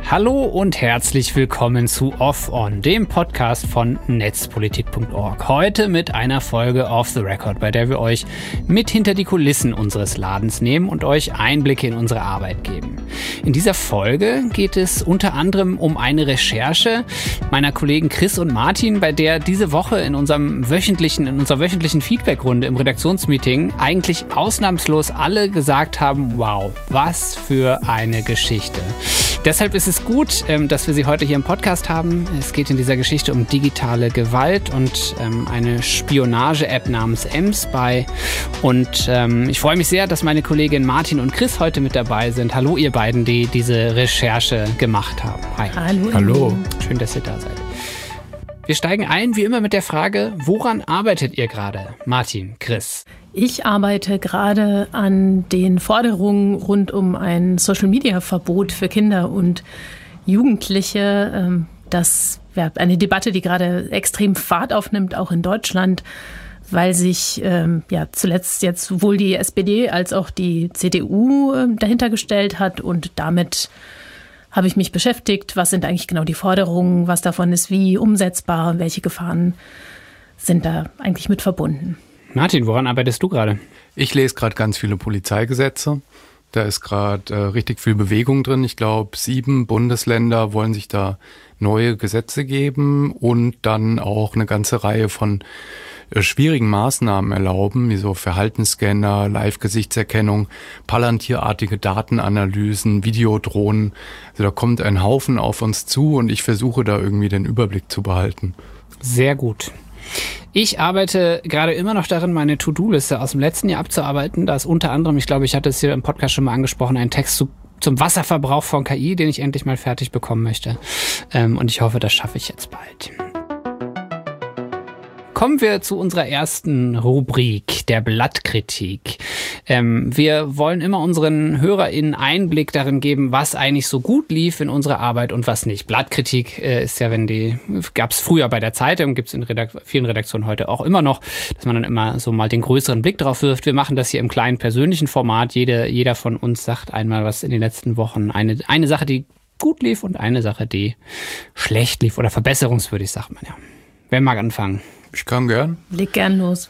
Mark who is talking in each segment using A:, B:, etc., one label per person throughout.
A: Hallo und herzlich willkommen zu Off On, dem Podcast von netzpolitik.org. Heute mit einer Folge Off the Record, bei der wir euch mit hinter die Kulissen unseres Ladens nehmen und euch Einblicke in unsere Arbeit geben. In dieser Folge geht es unter anderem um eine Recherche meiner Kollegen Chris und Martin, bei der diese Woche in unserer wöchentlichen Feedbackrunde im Redaktionsmeeting eigentlich ausnahmslos alle gesagt haben, wow, was für eine Geschichte. Deshalb ist es gut, dass wir sie heute hier im Podcast haben. Es geht in dieser Geschichte um digitale Gewalt und eine Spionage-App namens mSpy. Und ich freue mich sehr, dass meine Kollegin Martin und Chris heute mit dabei sind. Hallo ihr beiden, die diese Recherche gemacht haben. Hi.
B: Hallo.
A: Schön, dass ihr da seid. Wir steigen ein, wie immer, mit der Frage, woran arbeitet ihr gerade? Martin, Chris.
B: Ich arbeite gerade an den Forderungen rund um ein Social-Media-Verbot für Kinder und Jugendliche. Das wäre eine Debatte, die gerade extrem Fahrt aufnimmt, auch in Deutschland, weil sich zuletzt jetzt sowohl die SPD als auch die CDU dahinter gestellt hat. Und damit habe ich mich beschäftigt. Was sind eigentlich genau die Forderungen? Was davon ist wie umsetzbar? Welche Gefahren sind da eigentlich mit verbunden?
A: Martin, woran arbeitest du gerade?
C: Ich lese gerade ganz viele Polizeigesetze. Da ist gerade richtig viel Bewegung drin. Ich glaube, 7 Bundesländer wollen sich da neue Gesetze geben und dann auch eine ganze Reihe von schwierigen Maßnahmen erlauben, wie so Verhaltensscanner, Live-Gesichtserkennung, palantierartige Datenanalysen, Videodrohnen. Also da kommt ein Haufen auf uns zu und ich versuche da irgendwie den Überblick zu behalten.
A: Sehr gut. Ich arbeite gerade immer noch darin, meine To-Do-Liste aus dem letzten Jahr abzuarbeiten. Da ist unter anderem, ich glaube, ich hatte es hier im Podcast schon mal angesprochen, ein Text zum Wasserverbrauch von KI, den ich endlich mal fertig bekommen möchte. Und ich hoffe, das schaffe ich jetzt bald. Kommen wir zu unserer ersten Rubrik, der Blattkritik. Wir wollen immer unseren HörerInnen Einblick darin geben, was eigentlich so gut lief in unserer Arbeit und was nicht. Blattkritik ist ja, gab es früher bei der Zeitung, gibt es in vielen Redaktionen heute auch immer noch, dass man dann immer so mal den größeren Blick drauf wirft. Wir machen das hier im kleinen persönlichen Format. Jeder von uns sagt einmal, was in den letzten Wochen eine Sache, die gut lief und eine Sache, die schlecht lief oder verbesserungswürdig, sagt man ja. Wer mag anfangen?
C: Ich kann gern.
B: Leg gern los.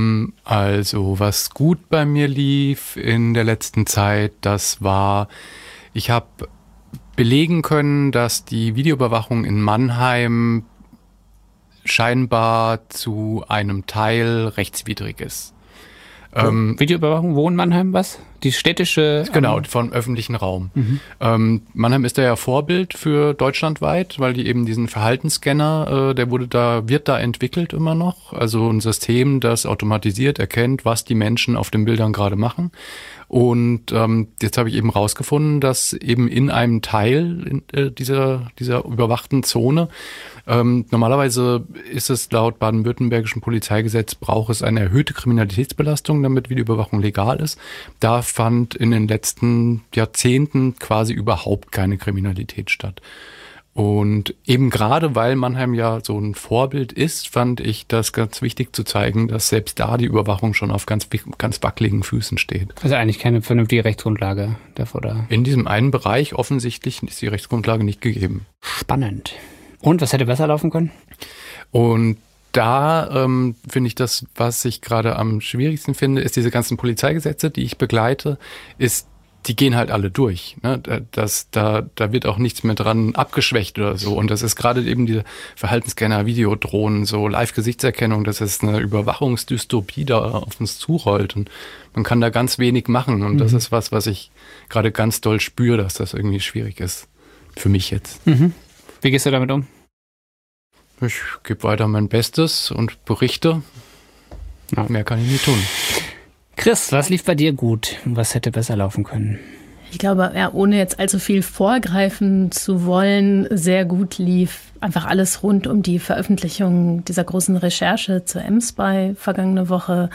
C: Also was gut bei mir lief in der letzten Zeit, das war, ich habe belegen können, dass die Videoüberwachung in Mannheim scheinbar zu einem Teil rechtswidrig ist.
A: Videoüberwachung, wo in Mannheim was? Die städtische...
C: Genau, vom öffentlichen Raum. Mannheim ist ja Vorbild für deutschlandweit, weil die eben diesen Verhaltensscanner, wird da entwickelt immer noch. Also ein System, das automatisiert erkennt, was die Menschen auf den Bildern gerade machen. Und jetzt habe ich eben rausgefunden, dass eben in einem Teil dieser überwachten Zone normalerweise ist es laut baden-württembergischen Polizeigesetz, braucht es eine erhöhte Kriminalitätsbelastung, damit Videoüberwachung legal ist. Da fand in den letzten Jahrzehnten quasi überhaupt keine Kriminalität statt. Und eben gerade, weil Mannheim ja so ein Vorbild ist, fand ich das ganz wichtig zu zeigen, dass selbst da die Überwachung schon auf ganz wackeligen Füßen steht.
A: Also eigentlich keine vernünftige Rechtsgrundlage davor da.
C: In diesem einen Bereich offensichtlich ist die Rechtsgrundlage nicht gegeben.
A: Spannend. Und was hätte besser laufen können?
C: Und da finde ich das, was ich gerade am schwierigsten finde, ist diese ganzen Polizeigesetze, die ich begleite, die gehen halt alle durch. Ne? Da wird auch nichts mehr dran abgeschwächt oder so. Und das ist gerade eben diese Verhaltensscanner, Videodrohnen, so Live-Gesichtserkennung, das ist eine Überwachungsdystopie, da auf uns zurollt. Und man kann da ganz wenig machen. Und das ist was ich gerade ganz doll spüre, dass das irgendwie schwierig ist. Für mich jetzt.
A: Mhm. Wie gehst du damit um?
C: Ich gebe weiter mein Bestes und berichte. Ja. Mehr kann ich nicht tun.
A: Chris, was lief bei dir gut? Was hätte besser laufen können?
B: Ich glaube, ohne jetzt allzu viel vorgreifen zu wollen, sehr gut lief einfach alles rund um die Veröffentlichung dieser großen Recherche zur mSpy vergangene Woche.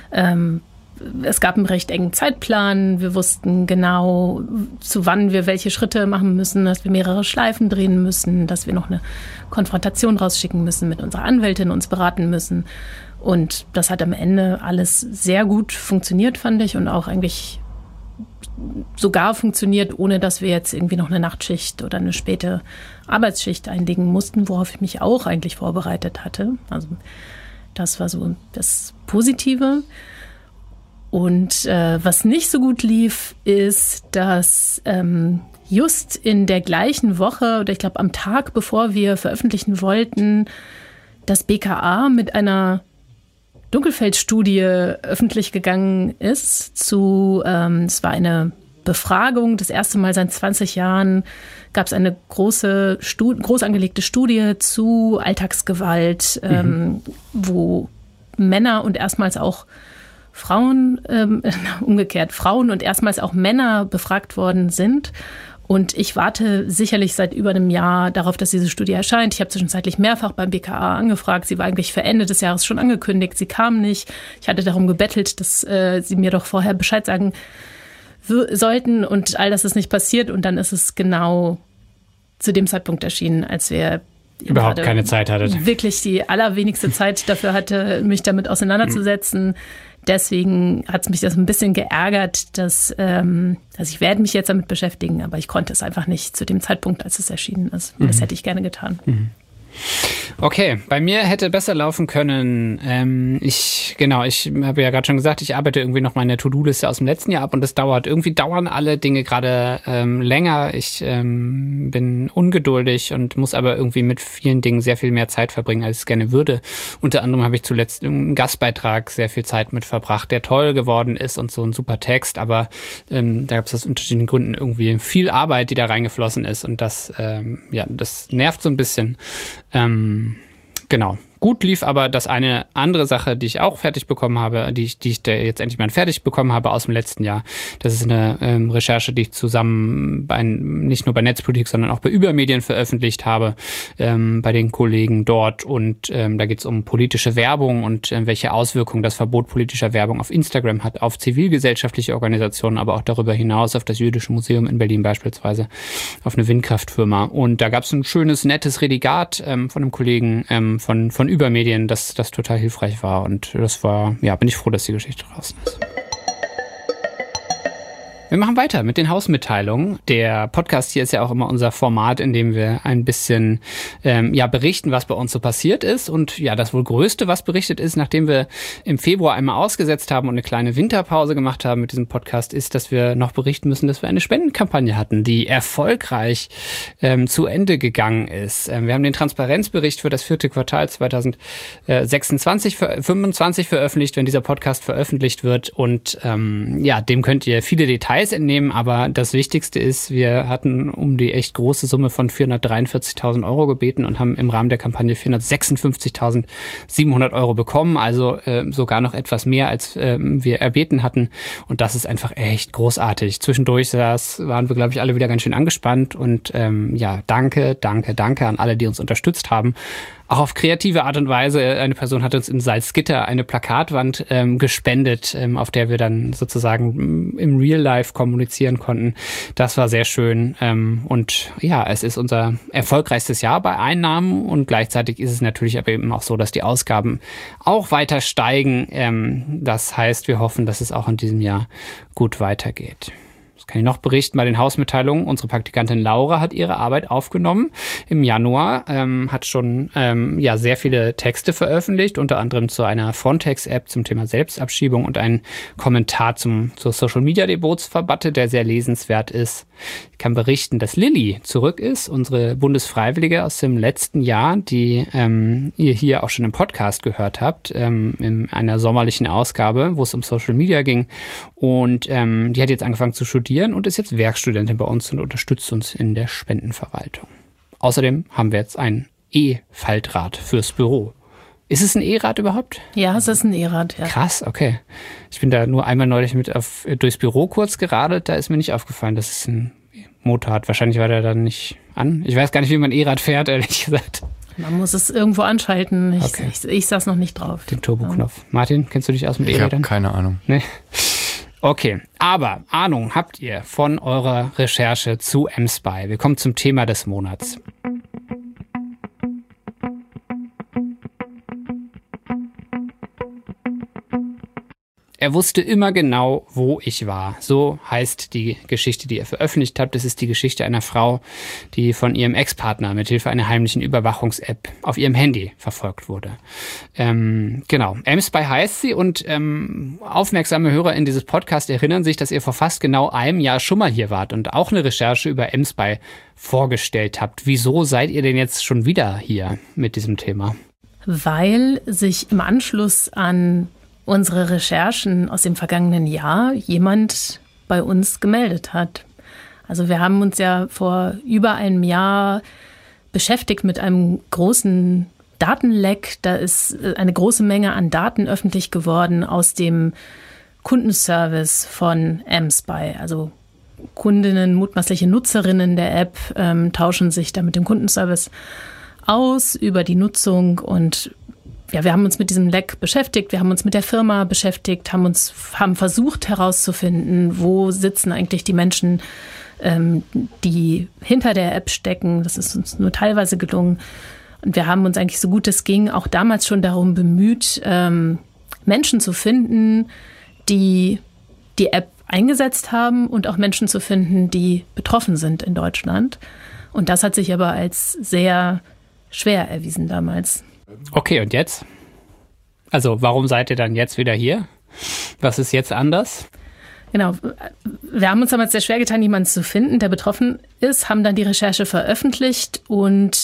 B: Es gab einen recht engen Zeitplan. Wir wussten genau, zu wann wir welche Schritte machen müssen, dass wir mehrere Schleifen drehen müssen, dass wir noch eine Konfrontation rausschicken müssen, mit unserer Anwältin uns beraten müssen. Und das hat am Ende alles sehr gut funktioniert, fand ich. Und auch eigentlich sogar funktioniert, ohne dass wir jetzt irgendwie noch eine Nachtschicht oder eine späte Arbeitsschicht einlegen mussten, worauf ich mich auch eigentlich vorbereitet hatte. Also das war so das Positive. Und was nicht so gut lief, ist, dass just in der gleichen Woche oder ich glaube am Tag, bevor wir veröffentlichen wollten, das BKA mit einer Dunkelfeld-Studie öffentlich gegangen ist zu, es war eine Befragung, das erste Mal seit 20 Jahren gab es eine groß angelegte Studie zu Alltagsgewalt, wo Männer und erstmals auch Frauen, umgekehrt, Frauen und erstmals auch Männer befragt worden sind. Und ich warte sicherlich seit über einem Jahr darauf, dass diese Studie erscheint. Ich habe zwischenzeitlich mehrfach beim BKA angefragt. Sie war eigentlich für Ende des Jahres schon angekündigt. Sie kam nicht. Ich hatte darum gebettelt, dass sie mir doch vorher Bescheid sagen sollten. Und all das ist nicht passiert. Und dann ist es genau zu dem Zeitpunkt erschienen, als wir
A: überhaupt keine Zeit hattet.
B: Wirklich die allerwenigste Zeit dafür hatte, mich damit auseinanderzusetzen. Deswegen hat es mich das ein bisschen geärgert, dass also ich werde mich jetzt damit beschäftigen, aber ich konnte es einfach nicht zu dem Zeitpunkt, als es erschienen ist. Das hätte ich gerne getan.
A: Okay, bei mir hätte besser laufen können. Ich habe ja gerade schon gesagt, ich arbeite irgendwie noch meine To-Do-Liste aus dem letzten Jahr ab und das dauern alle Dinge gerade länger. Ich bin ungeduldig und muss aber irgendwie mit vielen Dingen sehr viel mehr Zeit verbringen, als ich es gerne würde. Unter anderem habe ich zuletzt im Gastbeitrag sehr viel Zeit mit verbracht, der toll geworden ist und so ein super Text, aber da gab es aus unterschiedlichen Gründen irgendwie viel Arbeit, die da reingeflossen ist und das nervt so ein bisschen. Genau. Gut lief aber das eine andere Sache, die ich auch fertig bekommen habe, die ich jetzt endlich mal fertig bekommen habe aus dem letzten Jahr. Das ist eine Recherche, die ich zusammen nicht nur bei Netzpolitik, sondern auch bei Übermedien veröffentlicht habe, bei den Kollegen dort. Und da geht es um politische Werbung und welche Auswirkungen das Verbot politischer Werbung auf Instagram hat, auf zivilgesellschaftliche Organisationen, aber auch darüber hinaus auf das Jüdische Museum in Berlin beispielsweise, auf eine Windkraftfirma. Und da gab es ein schönes, nettes Redigat von einem Kollegen von Übermedien, das total hilfreich war. Und das war, bin ich froh, dass die Geschichte draußen ist. Wir machen weiter mit den Hausmitteilungen. Der Podcast hier ist ja auch immer unser Format, in dem wir ein bisschen berichten, was bei uns so passiert ist. Und ja, das wohl Größte, was berichtet ist, nachdem wir im Februar einmal ausgesetzt haben und eine kleine Winterpause gemacht haben mit diesem Podcast, ist, dass wir noch berichten müssen, dass wir eine Spendenkampagne hatten, die erfolgreich zu Ende gegangen ist. Wir haben den Transparenzbericht für das 4. Quartal 2025 veröffentlicht, wenn dieser Podcast veröffentlicht wird. Und dem könnt ihr viele Details entnehmen, aber das Wichtigste ist, wir hatten um die echt große Summe von 443.000 Euro gebeten und haben im Rahmen der Kampagne 456.700 Euro bekommen, also sogar noch etwas mehr, als wir erbeten hatten, und das ist einfach echt großartig. Zwischendurch waren wir, glaube ich, alle wieder ganz schön angespannt und danke an alle, die uns unterstützt haben. Auch auf kreative Art und Weise. Eine Person hat uns in Salzgitter eine Plakatwand gespendet, auf der wir dann sozusagen im Real Life kommunizieren konnten. Das war sehr schön. Und ja, es ist unser erfolgreichstes Jahr bei Einnahmen und gleichzeitig ist es natürlich aber eben auch so, dass die Ausgaben auch weiter steigen. Das heißt, wir hoffen, dass es auch in diesem Jahr gut weitergeht. Kann ich noch berichten bei den Hausmitteilungen. Unsere Praktikantin Laura hat ihre Arbeit aufgenommen im Januar, hat schon sehr viele Texte veröffentlicht, unter anderem zu einer Frontex-App zum Thema Selbstabschiebung und einen Kommentar zur Social-Media-Debatte, der sehr lesenswert ist. Ich kann berichten, dass Lilly zurück ist, unsere Bundesfreiwillige aus dem letzten Jahr, die ihr hier auch schon im Podcast gehört habt, in einer sommerlichen Ausgabe, wo es um Social Media ging. Und die hat jetzt angefangen zu studieren und ist jetzt Werkstudentin bei uns und unterstützt uns in der Spendenverwaltung. Außerdem haben wir jetzt ein E-Faltrad fürs Büro. Ist es ein E-Rad überhaupt?
B: Ja, es ist ein E-Rad, ja.
A: Krass, okay. Ich bin da nur einmal neulich durchs Büro kurz geradelt, da ist mir nicht aufgefallen, dass es ein Motor hat. Wahrscheinlich war der dann nicht an. Ich weiß gar nicht, wie man E-Rad fährt, ehrlich gesagt.
B: Man muss es irgendwo anschalten. Ich saß noch nicht drauf.
A: Den Turboknopf. Martin, kennst du dich aus mit E-Rädern?
C: Ich habe keine Ahnung.
A: Nee? Okay, aber Ahnung habt ihr von eurer Recherche zu mSpy. Wir kommen zum Thema des Monats. Er wusste immer genau, wo ich war. So heißt die Geschichte, die ihr veröffentlicht habt. Das ist die Geschichte einer Frau, die von ihrem Ex-Partner mithilfe einer heimlichen Überwachungs-App auf ihrem Handy verfolgt wurde. Genau. mSpy heißt sie und aufmerksame Hörer in dieses Podcast erinnern sich, dass ihr vor fast genau einem Jahr schon mal hier wart und auch eine Recherche über mSpy vorgestellt habt. Wieso seid ihr denn jetzt schon wieder hier mit diesem Thema?
B: Weil sich im Anschluss an unsere Recherchen aus dem vergangenen Jahr jemand bei uns gemeldet hat. Also wir haben uns ja vor über einem Jahr beschäftigt mit einem großen Datenleck. Da ist eine große Menge an Daten öffentlich geworden aus dem Kundenservice von mSpy. Also Kundinnen, mutmaßliche Nutzerinnen der App tauschen sich da mit dem Kundenservice aus über die Nutzung und ja, wir haben uns mit diesem Leck beschäftigt, wir haben uns mit der Firma beschäftigt, haben versucht herauszufinden, wo sitzen eigentlich die Menschen, die hinter der App stecken. Das ist uns nur teilweise gelungen. Und wir haben uns eigentlich so gut es ging auch damals schon darum bemüht, Menschen zu finden, die die App eingesetzt haben und auch Menschen zu finden, die betroffen sind in Deutschland. Und das hat sich aber als sehr schwer erwiesen damals.
A: Okay, und jetzt? Also, warum seid ihr dann jetzt wieder hier? Was ist jetzt anders?
B: Genau, wir haben uns damals sehr schwer getan, jemanden zu finden, der betroffen ist, haben dann die Recherche veröffentlicht und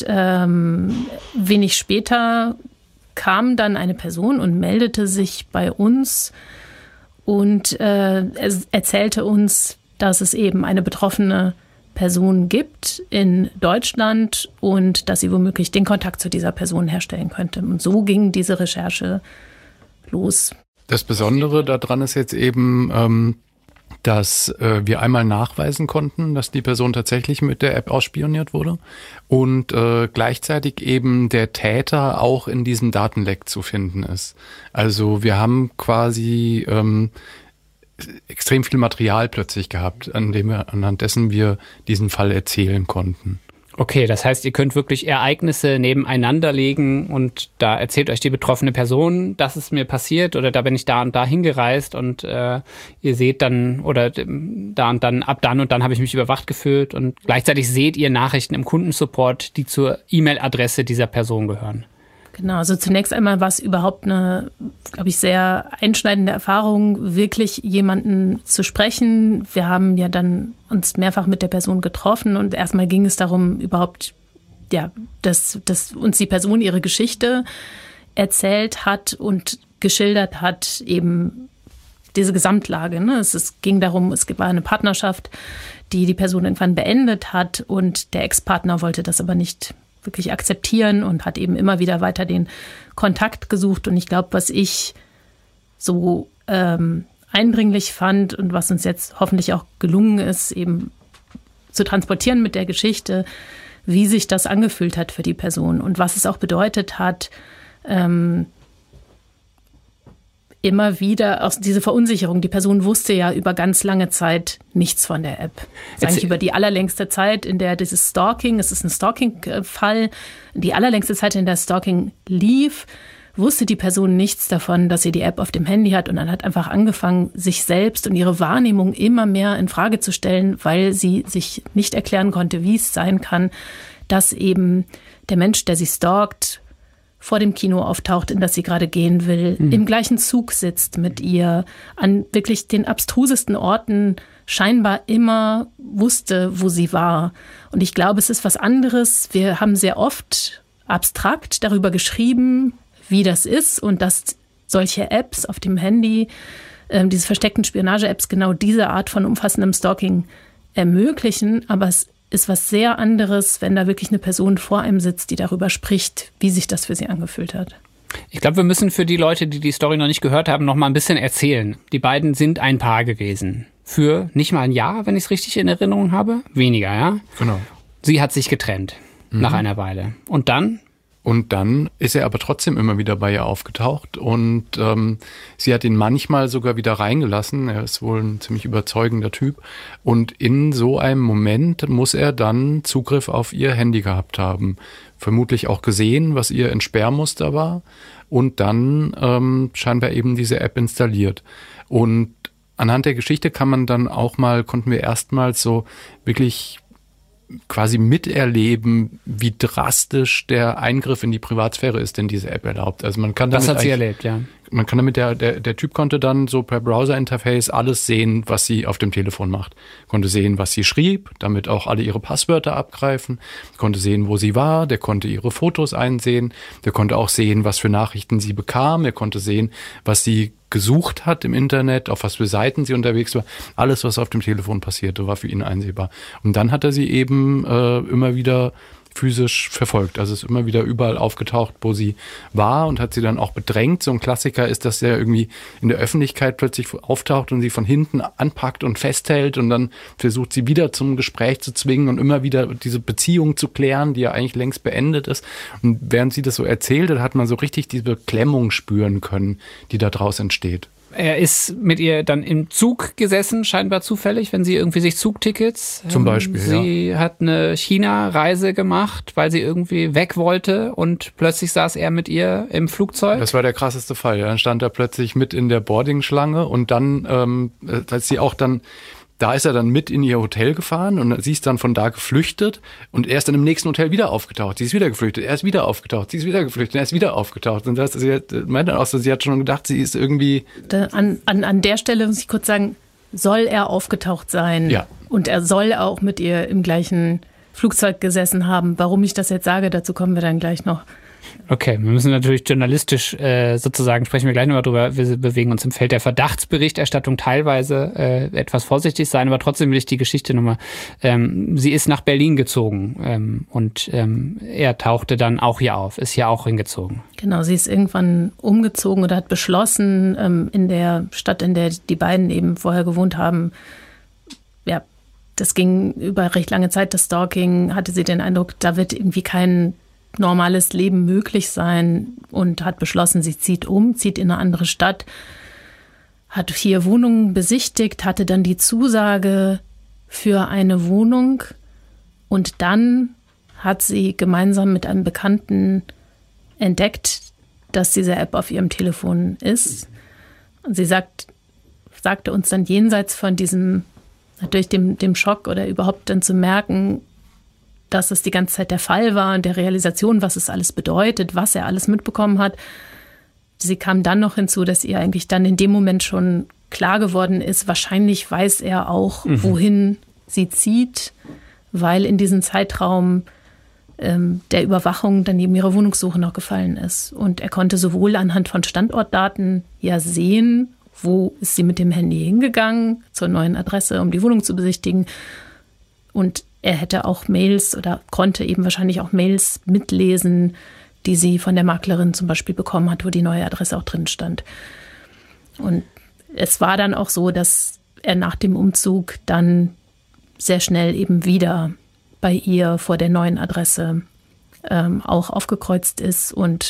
B: wenig später kam dann eine Person und meldete sich bei uns und erzählte uns, dass es eben eine betroffene Person gibt in Deutschland und dass sie womöglich den Kontakt zu dieser Person herstellen könnte. Und so ging diese Recherche los.
C: Das Besondere daran ist jetzt eben, dass wir einmal nachweisen konnten, dass die Person tatsächlich mit der App ausspioniert wurde und gleichzeitig eben der Täter auch in diesem Datenleck zu finden ist. Also wir haben quasi extrem viel Material plötzlich gehabt, anhand dessen wir diesen Fall erzählen konnten.
A: Okay, das heißt, ihr könnt wirklich Ereignisse nebeneinander legen und da erzählt euch die betroffene Person, das ist mir passiert oder da bin ich da und da hingereist und ihr seht dann oder da und dann, ab dann und dann habe ich mich überwacht gefühlt und gleichzeitig seht ihr Nachrichten im Kundensupport, die zur E-Mail-Adresse dieser Person gehören.
B: Genau, also zunächst einmal war es überhaupt eine, glaube ich, sehr einschneidende Erfahrung, wirklich jemanden zu sprechen. Wir haben ja dann uns mehrfach mit der Person getroffen und erstmal ging es darum, überhaupt, ja, dass uns die Person ihre Geschichte erzählt hat und geschildert hat, eben diese Gesamtlage. Ne? Es ging darum, es war eine Partnerschaft, die Person irgendwann beendet hat und der Ex-Partner wollte das aber nicht wirklich akzeptieren und hat eben immer wieder weiter den Kontakt gesucht. Und ich glaube, was ich so eindringlich fand und was uns jetzt hoffentlich auch gelungen ist, eben zu transportieren mit der Geschichte, wie sich das angefühlt hat für die Person und was es auch bedeutet hat, immer wieder aus diese Verunsicherung. Die Person wusste ja über ganz lange Zeit nichts von der App. Das ist eigentlich über die allerlängste Zeit, in der dieses Stalking, es ist ein Stalking-Fall, die allerlängste Zeit, in der Stalking lief, wusste die Person nichts davon, dass sie die App auf dem Handy hat und dann hat einfach angefangen, sich selbst und ihre Wahrnehmung immer mehr in Frage zu stellen, weil sie sich nicht erklären konnte, wie es sein kann, dass eben der Mensch, der sie stalkt, vor dem Kino auftaucht, in das sie gerade gehen will, im gleichen Zug sitzt mit ihr, an wirklich den abstrusesten Orten scheinbar immer wusste, wo sie war. Und ich glaube, es ist was anderes. Wir haben sehr oft abstrakt darüber geschrieben, wie das ist und dass solche Apps auf dem Handy, diese versteckten Spionage-Apps, genau diese Art von umfassendem Stalking ermöglichen. Aber es ist was sehr anderes, wenn da wirklich eine Person vor einem sitzt, die darüber spricht, wie sich das für sie angefühlt hat.
A: Ich glaube, wir müssen für die Leute, die die Story noch nicht gehört haben, noch mal ein bisschen erzählen. Die beiden sind ein Paar gewesen. Für nicht mal ein Jahr, wenn ich es richtig in Erinnerung habe. Weniger, ja?
C: Genau.
A: Sie hat sich getrennt nach einer Weile. Und dann?
C: Und dann ist er aber trotzdem immer wieder bei ihr aufgetaucht und sie hat ihn manchmal sogar wieder reingelassen. Er ist wohl ein ziemlich überzeugender Typ. Und in so einem Moment muss er dann Zugriff auf ihr Handy gehabt haben. Vermutlich auch gesehen, was ihr Entsperrmuster war und dann scheinbar eben diese App installiert. Und anhand der Geschichte konnten wir erstmals so wirklich quasi miterleben, wie drastisch der Eingriff in die Privatsphäre ist, den diese App erlaubt. Also man kann damit
A: das hat sie erlebt, ja.
C: Man kann damit, der Typ konnte dann so per Browser-Interface alles sehen, was sie auf dem Telefon macht. Konnte sehen, was sie schrieb, damit auch alle ihre Passwörter abgreifen. Konnte sehen, wo sie war. Der konnte ihre Fotos einsehen. Der konnte auch sehen, was für Nachrichten sie bekam. Er konnte sehen, was sie gesucht hat im Internet, auf was für Seiten sie unterwegs war. Alles, was auf dem Telefon passierte, war für ihn einsehbar. Und dann hat er sie eben immer wieder physisch verfolgt. Also ist immer wieder überall aufgetaucht, wo sie war, und hat sie dann auch bedrängt. So ein Klassiker ist, dass er irgendwie in der Öffentlichkeit plötzlich auftaucht und sie von hinten anpackt und festhält und dann versucht, sie wieder zum Gespräch zu zwingen und immer wieder diese Beziehung zu klären, die ja eigentlich längst beendet ist. Und während sie das so erzählt hat, hat man so richtig diese Klemmung spüren können, die da draus entsteht.
A: Er ist mit ihr dann im Zug gesessen, scheinbar zufällig, wenn sie irgendwie sich Zugtickets.
C: Zum Beispiel,
A: Sie hat eine China-Reise gemacht, weil sie irgendwie weg wollte, und plötzlich saß er mit ihr im Flugzeug.
C: Das war der krasseste Fall. Dann stand er plötzlich mit in der Boarding-Schlange, und dann, als sie auch dann, da ist er dann mit in ihr Hotel gefahren und sie ist dann von da geflüchtet, und er ist dann im nächsten Hotel wieder aufgetaucht. Sie ist wieder geflüchtet, er ist wieder aufgetaucht, sie ist wieder geflüchtet, er ist wieder aufgetaucht. Und sie meinte dann auch so, sie hat schon gedacht, sie ist irgendwie...
B: An der Stelle muss ich kurz sagen, soll er aufgetaucht sein?
C: Ja.
B: Und er soll auch mit ihr im gleichen Flugzeug gesessen haben. Warum ich das jetzt sage, dazu kommen wir dann gleich noch.
A: Okay, wir müssen natürlich journalistisch sozusagen, sprechen wir gleich nochmal drüber, wir bewegen uns im Feld der Verdachtsberichterstattung teilweise etwas vorsichtig sein, aber trotzdem will ich die Geschichte nochmal, sie ist nach Berlin gezogen und er tauchte dann auch hier auf, ist hier auch hingezogen.
B: Genau, sie ist irgendwann umgezogen oder hat beschlossen, in der Stadt, in der die beiden eben vorher gewohnt haben, ja, das ging über recht lange Zeit, das Stalking, hatte sie den Eindruck, da wird irgendwie kein normales Leben möglich sein, und hat beschlossen, sie zieht in eine andere Stadt, hat 4 Wohnungen besichtigt, hatte dann die Zusage für eine Wohnung, und dann hat sie gemeinsam mit einem Bekannten entdeckt, dass diese App auf ihrem Telefon ist. Und sie sagte uns dann, jenseits von diesem, natürlich dem Schock oder überhaupt dann zu merken, dass es die ganze Zeit der Fall war und der Realisation, was es alles bedeutet, was er alles mitbekommen hat. Sie kam dann noch hinzu, dass ihr eigentlich dann in dem Moment schon klar geworden ist, wahrscheinlich weiß er auch, wohin sie zieht, weil in diesem Zeitraum der Überwachung dann eben ihre Wohnungssuche noch gefallen ist. Und er konnte sowohl anhand von Standortdaten ja sehen, wo ist sie mit dem Handy hingegangen, zur neuen Adresse, um die Wohnung zu besichtigen. Und er hätte auch Mails oder konnte eben wahrscheinlich auch Mails mitlesen, die sie von der Maklerin zum Beispiel bekommen hat, wo die neue Adresse auch drin stand. Und es war dann auch so, dass er nach dem Umzug dann sehr schnell eben wieder bei ihr vor der neuen Adresse auch aufgekreuzt ist und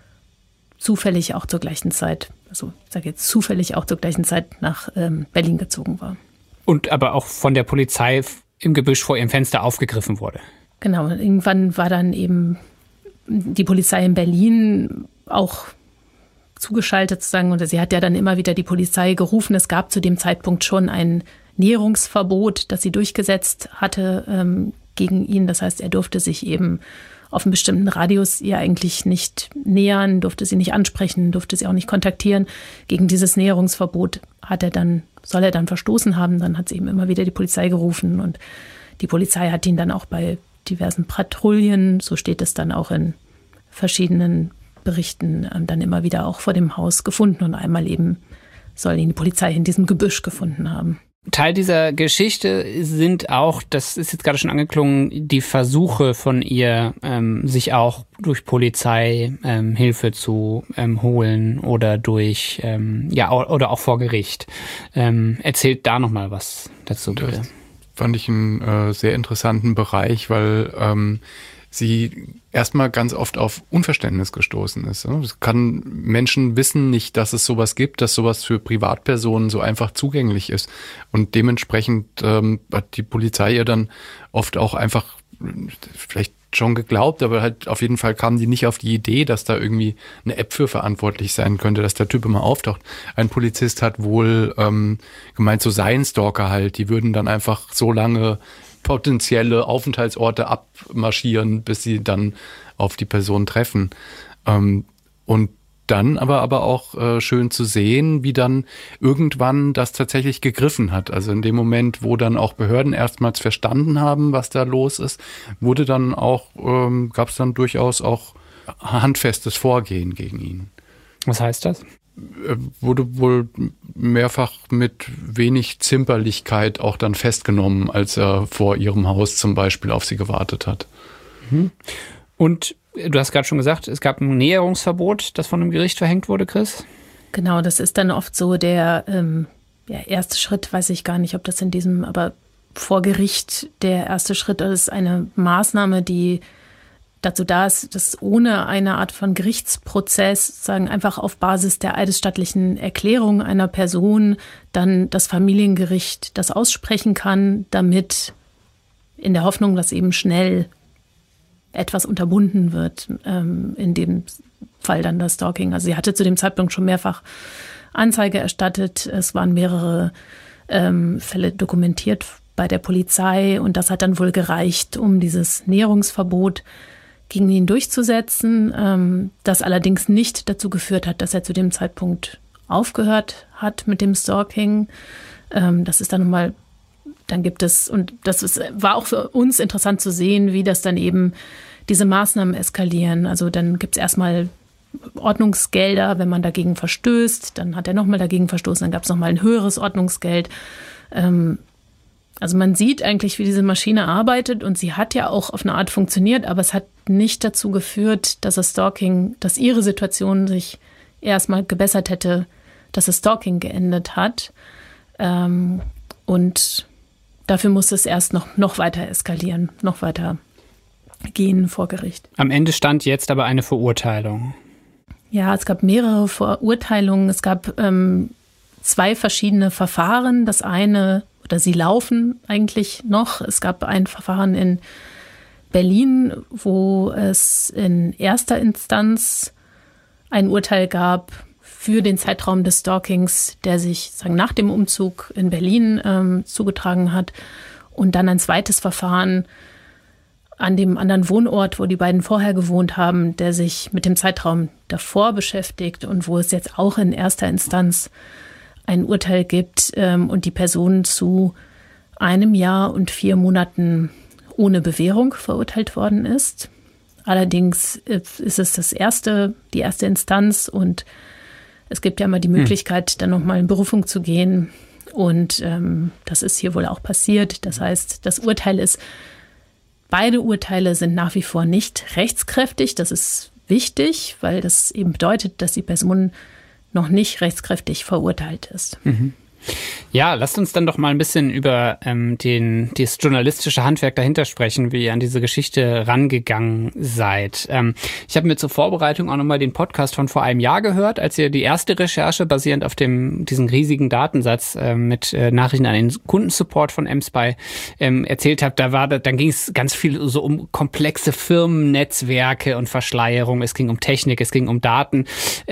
B: zufällig auch zur gleichen Zeit, also ich sage jetzt zufällig auch zur gleichen Zeit nach Berlin gezogen war.
A: Und aber auch von der Polizei im Gebüsch vor ihrem Fenster aufgegriffen wurde.
B: Genau, irgendwann war dann eben die Polizei in Berlin auch zugeschaltet sozusagen, und sie hat ja dann immer wieder die Polizei gerufen. Es gab zu dem Zeitpunkt schon ein Näherungsverbot, das sie durchgesetzt hatte gegen ihn. Das heißt, er durfte sich eben auf einen bestimmten Radius ihr eigentlich nicht nähern, durfte sie nicht ansprechen, durfte sie auch nicht kontaktieren. Gegen dieses Näherungsverbot soll er dann verstoßen haben. Dann hat sie eben immer wieder die Polizei gerufen, und die Polizei hat ihn dann auch bei diversen Patrouillen, so steht es dann auch in verschiedenen Berichten, dann immer wieder auch vor dem Haus gefunden, und einmal eben soll ihn die Polizei in diesem Gebüsch gefunden haben.
A: Teil dieser Geschichte sind auch, das ist jetzt gerade schon angeklungen, die Versuche von ihr, sich auch durch Polizei Hilfe zu holen oder durch, oder auch vor Gericht. Erzählt da nochmal was dazu, bitte.
C: Das fand ich einen sehr interessanten Bereich, weil sie erstmal ganz oft auf Unverständnis gestoßen ist. Menschen wissen nicht, dass es sowas gibt, dass sowas für Privatpersonen so einfach zugänglich ist. Und dementsprechend hat die Polizei ihr dann oft auch einfach vielleicht schon geglaubt, aber halt auf jeden Fall kamen die nicht auf die Idee, dass da irgendwie eine App für verantwortlich sein könnte, dass der Typ immer auftaucht. Ein Polizist hat wohl gemeint, so seien Stalker halt, die würden dann einfach so lange potenzielle Aufenthaltsorte abmarschieren, bis sie dann auf die Person treffen. Und dann aber auch schön zu sehen, wie dann irgendwann das tatsächlich gegriffen hat. Also in dem Moment, wo dann auch Behörden erstmals verstanden haben, was da los ist, wurde dann auch, gab es dann durchaus auch handfestes Vorgehen gegen ihn.
A: Was heißt das?
C: Er wurde wohl mehrfach mit wenig Zimperlichkeit auch dann festgenommen, als er vor ihrem Haus zum Beispiel auf sie gewartet hat.
A: Und du hast gerade schon gesagt, es gab ein Näherungsverbot, das von einem Gericht verhängt wurde, Chris?
B: Genau, das ist dann oft so der erste Schritt, weiß ich gar nicht, ob das in diesem, aber vor Gericht der erste Schritt ist eine Maßnahme, die dazu da ist, dass ohne eine Art von Gerichtsprozess, sagen einfach auf Basis der eidesstattlichen Erklärung einer Person, dann das Familiengericht das aussprechen kann, damit in der Hoffnung, dass eben schnell etwas unterbunden wird, in dem Fall dann das Stalking. Also sie hatte zu dem Zeitpunkt schon mehrfach Anzeige erstattet. Es waren mehrere Fälle dokumentiert bei der Polizei und das hat dann wohl gereicht, um dieses Näherungsverbot gegen ihn durchzusetzen, das allerdings nicht dazu geführt hat, dass er zu dem Zeitpunkt aufgehört hat mit dem Stalking. Das ist dann nochmal, dann gibt es, und war auch für uns interessant zu sehen, wie das dann eben diese Maßnahmen eskalieren. Also dann gibt es erstmal Ordnungsgelder, wenn man dagegen verstößt, dann hat er nochmal dagegen verstoßen, dann gab es nochmal ein höheres Ordnungsgeld. Also man sieht eigentlich, wie diese Maschine arbeitet und sie hat ja auch auf eine Art funktioniert, aber es hat nicht dazu geführt, dass das Stalking, dass ihre Situation sich erstmal gebessert hätte, dass das Stalking geendet hat. Und dafür muss es erst noch weiter eskalieren, noch weiter gehen vor Gericht.
A: Am Ende stand jetzt aber eine Verurteilung.
B: Ja, es gab mehrere Verurteilungen. Es gab 2 verschiedene Verfahren. Das eine, oder sie laufen eigentlich noch. Es gab ein Verfahren in Berlin, wo es in erster Instanz ein Urteil gab für den Zeitraum des Stalkings, der sich nach dem Umzug in Berlin zugetragen hat. Und dann ein zweites Verfahren an dem anderen Wohnort, wo die beiden vorher gewohnt haben, der sich mit dem Zeitraum davor beschäftigt und wo es jetzt auch in erster Instanz ein Urteil gibt und die Person zu 1 Jahr und 4 Monaten ohne Bewährung verurteilt worden ist. Allerdings ist es die erste Instanz und es gibt ja immer die Möglichkeit, dann nochmal in Berufung zu gehen. Und das ist hier wohl auch passiert. Das heißt, beide Urteile sind nach wie vor nicht rechtskräftig. Das ist wichtig, weil das eben bedeutet, dass die Person noch nicht rechtskräftig verurteilt ist.
A: Ja, lasst uns dann doch mal ein bisschen über das journalistische Handwerk dahinter sprechen, wie ihr an diese Geschichte rangegangen seid. Ich habe mir zur Vorbereitung auch nochmal den Podcast von vor einem Jahr gehört, als ihr die erste Recherche basierend auf diesen riesigen Datensatz mit Nachrichten an den Kundensupport von mSpy erzählt habt. Dann ging es ganz viel so um komplexe Firmennetzwerke und Verschleierung. Es ging um Technik, es ging um Daten.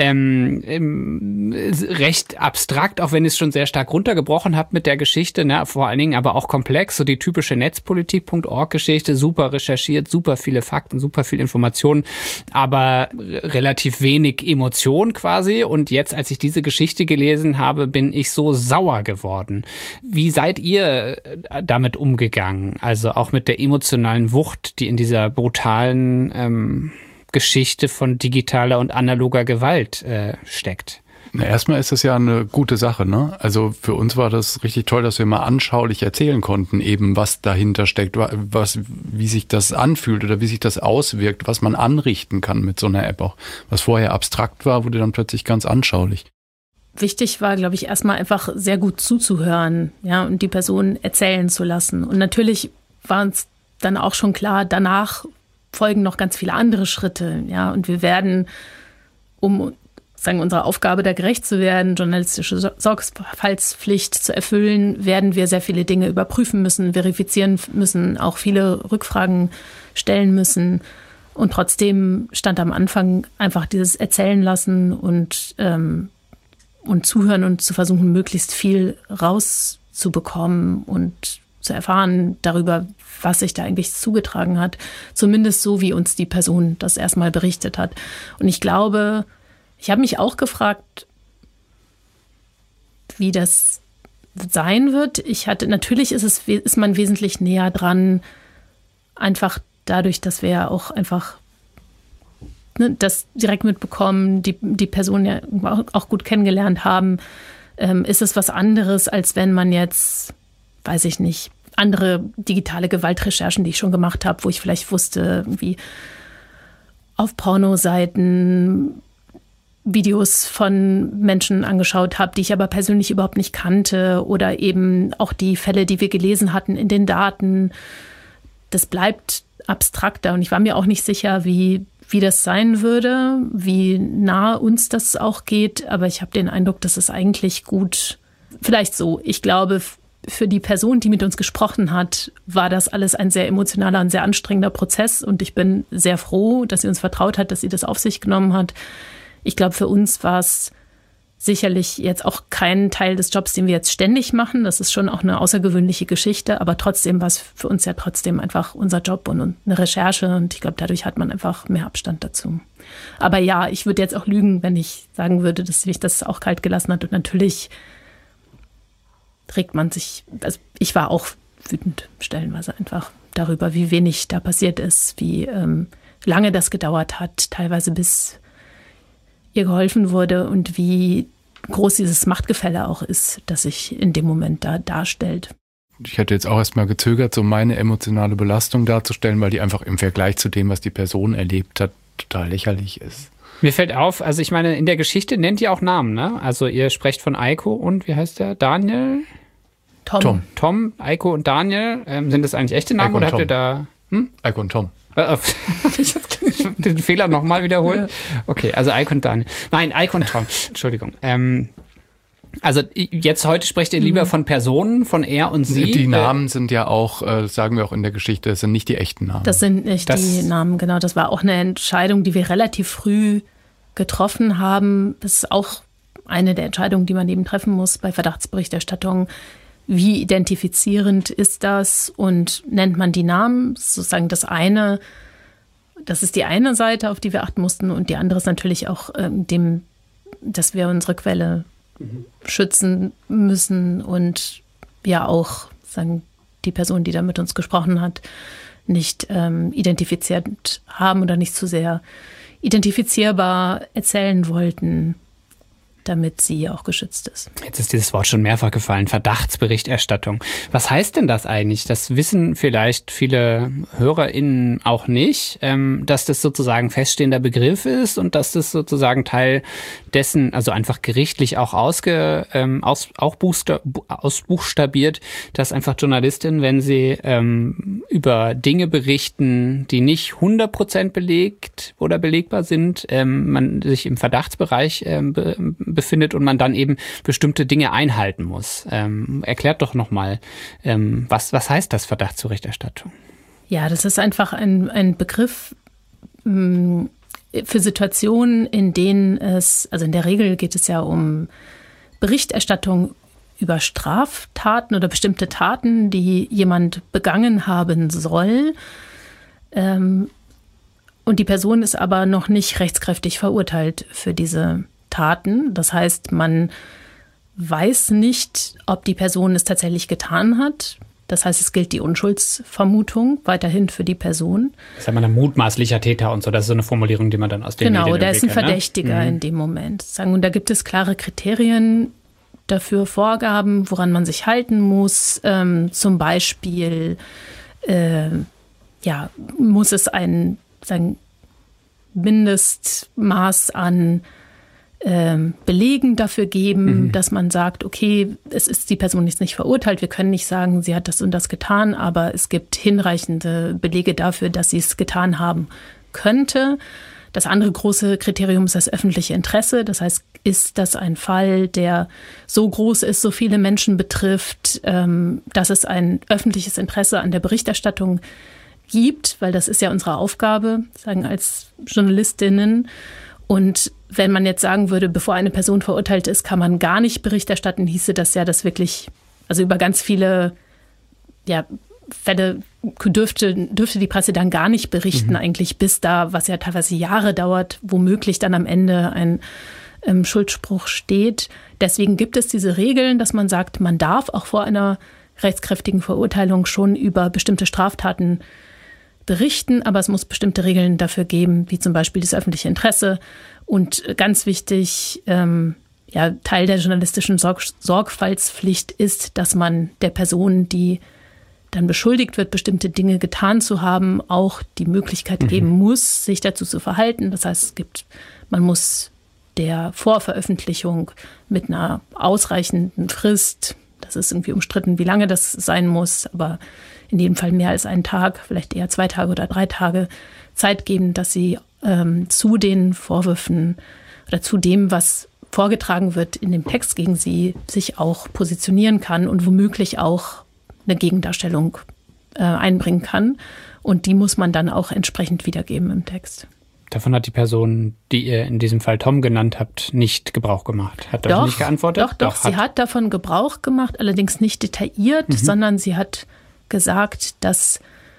A: Recht abstrakt, auch wenn es schon sehr stark runtergebrochen habt mit der Geschichte, ne, vor allen Dingen aber auch komplex, so die typische Netzpolitik.org-Geschichte, super recherchiert, super viele Fakten, super viel Informationen, aber relativ wenig Emotion quasi. Und jetzt, als ich diese Geschichte gelesen habe, bin ich so sauer geworden. Wie seid ihr damit umgegangen? Also auch mit der emotionalen Wucht, die in dieser brutalen Geschichte von digitaler und analoger Gewalt steckt.
C: Na, erstmal ist das ja eine gute Sache, ne? Also für uns war das richtig toll, dass wir mal anschaulich erzählen konnten, eben was dahinter steckt, wie sich das anfühlt oder wie sich das auswirkt, was man anrichten kann mit so einer App auch. Was vorher abstrakt war, wurde dann plötzlich ganz anschaulich.
B: Wichtig war, glaube ich, erstmal einfach sehr gut zuzuhören, ja, und die Person erzählen zu lassen. Und natürlich war uns dann auch schon klar, danach folgen noch ganz viele andere Schritte, ja, und wir werden, um unserer Aufgabe da gerecht zu werden, journalistische Sorgfaltspflicht zu erfüllen, werden wir sehr viele Dinge überprüfen müssen, verifizieren müssen, auch viele Rückfragen stellen müssen. Und trotzdem stand am Anfang einfach dieses Erzählen lassen und zuhören und zu versuchen, möglichst viel rauszubekommen und zu erfahren darüber, was sich da eigentlich zugetragen hat. Zumindest so, wie uns die Person das erstmal berichtet hat. Und ich glaube, ich habe mich auch gefragt, wie das sein wird. Natürlich ist man wesentlich näher dran, einfach dadurch, dass wir ja auch einfach das direkt mitbekommen, die Person ja auch gut kennengelernt haben, ist es was anderes, als wenn man jetzt, weiß ich nicht, andere digitale Gewaltrecherchen, die ich schon gemacht habe, wo ich vielleicht wusste, wie auf Pornoseiten Videos von Menschen angeschaut habe, die ich aber persönlich überhaupt nicht kannte, oder eben auch die Fälle, die wir gelesen hatten in den Daten. Das bleibt abstrakter und ich war mir auch nicht sicher, wie das sein würde, wie nah uns das auch geht, aber ich habe den Eindruck, dass es eigentlich gut, vielleicht so, ich glaube, für die Person, die mit uns gesprochen hat, war das alles ein sehr emotionaler und sehr anstrengender Prozess und ich bin sehr froh, dass sie uns vertraut hat, dass sie das auf sich genommen hat. Ich glaube, für uns war es sicherlich jetzt auch kein Teil des Jobs, den wir jetzt ständig machen. Das ist schon auch eine außergewöhnliche Geschichte, aber trotzdem war es für uns ja trotzdem einfach unser Job und eine Recherche und ich glaube, dadurch hat man einfach mehr Abstand dazu. Aber ja, ich würde jetzt auch lügen, wenn ich sagen würde, dass mich das auch kalt gelassen hat und natürlich regt man sich, also ich war auch wütend stellenweise einfach darüber, wie wenig da passiert ist, wie lange das gedauert hat, teilweise bis ihr geholfen wurde und wie groß dieses Machtgefälle auch ist, das sich in dem Moment da darstellt.
C: Ich hätte jetzt auch erstmal gezögert, so meine emotionale Belastung darzustellen, weil die einfach im Vergleich zu dem, was die Person erlebt hat, total lächerlich ist.
A: Mir fällt auf, also ich meine, in der Geschichte nennt ihr auch Namen, ne? Also ihr sprecht von Eiko und, wie heißt der? Daniel? Tom, Eiko und Daniel. Sind das eigentlich echte Namen oder habt ihr da...
C: Eiko und Tom.
A: Ich habe den Fehler nochmal wiederholt. Okay, also Eiko und Daniel. Nein, Eiko und Tom. Entschuldigung. Also jetzt heute sprecht ihr lieber von Personen, von er und sie.
C: Die Namen sind ja auch, sagen wir auch in der Geschichte, das sind nicht die echten Namen.
B: Das sind nicht die Namen, genau. Das war auch eine Entscheidung, die wir relativ früh getroffen haben. Das ist auch eine der Entscheidungen, die man eben treffen muss bei Verdachtsberichterstattung. Wie identifizierend ist das und nennt man die Namen? Sozusagen das ist die eine Seite, auf die wir achten mussten und die andere ist natürlich auch dass wir unsere Quelle schützen müssen und ja auch sagen, die Person, die da mit uns gesprochen hat, nicht identifiziert haben oder nicht zu sehr identifizierbar erzählen wollten, damit sie auch geschützt ist.
A: Jetzt ist dieses Wort schon mehrfach gefallen, Verdachtsberichterstattung. Was heißt denn das eigentlich? Das wissen vielleicht viele HörerInnen auch nicht, dass das sozusagen feststehender Begriff ist und dass das sozusagen Teil dessen, also einfach gerichtlich auch ausbuchstabiert, dass einfach Journalistinnen, wenn sie über Dinge berichten, die nicht 100% belegt oder belegbar sind, man sich im Verdachtsbereich befindet und man dann eben bestimmte Dinge einhalten muss. Erklärt doch nochmal, was heißt das Verdachtsberichterstattung?
B: Ja, das ist einfach ein Begriff für Situationen, in denen also in der Regel geht es ja um Berichterstattung über Straftaten oder bestimmte Taten, die jemand begangen haben soll. Und die Person ist aber noch nicht rechtskräftig verurteilt für diese Taten. Das heißt, man weiß nicht, ob die Person es tatsächlich getan hat. Das heißt, es gilt die Unschuldsvermutung weiterhin für die Person.
A: Das ist ja ein mutmaßlicher Täter und so. Das ist so eine Formulierung, die man dann aus den Medien
B: Genau, da ist ein
A: entwickelt,
B: Verdächtiger in dem Moment. Und da gibt es klare Kriterien dafür, Vorgaben, woran man sich halten muss. Zum Beispiel muss es ein Mindestmaß an Belegen dafür geben, dass man sagt, okay, die Person ist nicht verurteilt, wir können nicht sagen, sie hat das und das getan, aber es gibt hinreichende Belege dafür, dass sie es getan haben könnte. Das andere große Kriterium ist das öffentliche Interesse. Das heißt, ist das ein Fall, der so groß ist, so viele Menschen betrifft, dass es ein öffentliches Interesse an der Berichterstattung gibt, weil das ist ja unsere Aufgabe, sagen als Journalistinnen. Und wenn man jetzt sagen würde, bevor eine Person verurteilt ist, kann man gar nicht Bericht erstatten, hieße das ja, dass wirklich, also über ganz viele Fälle dürfte die Presse dann gar nicht berichten, eigentlich bis da, was ja teilweise Jahre dauert, womöglich dann am Ende ein Schuldspruch steht. Deswegen gibt es diese Regeln, dass man sagt, man darf auch vor einer rechtskräftigen Verurteilung schon über bestimmte Straftaten berichten, aber es muss bestimmte Regeln dafür geben, wie zum Beispiel das öffentliche Interesse. Und ganz wichtig, Teil der journalistischen Sorgfaltspflicht ist, dass man der Person, die dann beschuldigt wird, bestimmte Dinge getan zu haben, auch die Möglichkeit geben muss, sich dazu zu verhalten. Das heißt, man muss der Vorveröffentlichung mit einer ausreichenden Frist, das ist irgendwie umstritten, wie lange das sein muss, aber in jedem Fall mehr als einen Tag, vielleicht eher 2 Tage oder 3 Tage Zeit geben, dass sie zu den Vorwürfen oder zu dem, was vorgetragen wird in dem Text gegen sie, sich auch positionieren kann und womöglich auch eine Gegendarstellung einbringen kann. Und die muss man dann auch entsprechend wiedergeben im Text.
A: Davon hat die Person, die ihr in diesem Fall Tom genannt habt, nicht Gebrauch gemacht. Hat dafür nicht geantwortet?
B: Doch, sie hat davon Gebrauch gemacht, allerdings nicht detailliert, sondern sie hat gesagt, dass